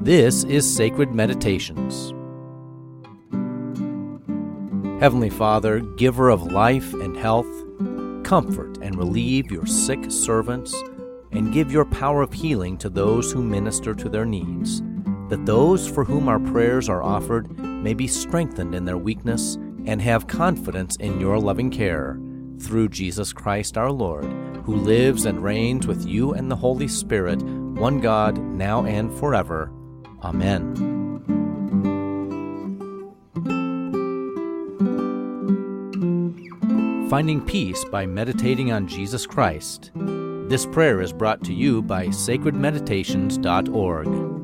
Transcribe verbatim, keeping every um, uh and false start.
This is Sacred Meditations. Heavenly Father, giver of life and health, comfort and relieve your sick servants, and give your power of healing to those who minister to their needs, that those for whom our prayers are offered may be strengthened in their weakness and have confidence in your loving care, through Jesus Christ our Lord, who lives and reigns with you and the Holy Spirit, one God, now and forever. Amen. Finding peace by meditating on Jesus Christ. This prayer is brought to you by sacred meditations dot org.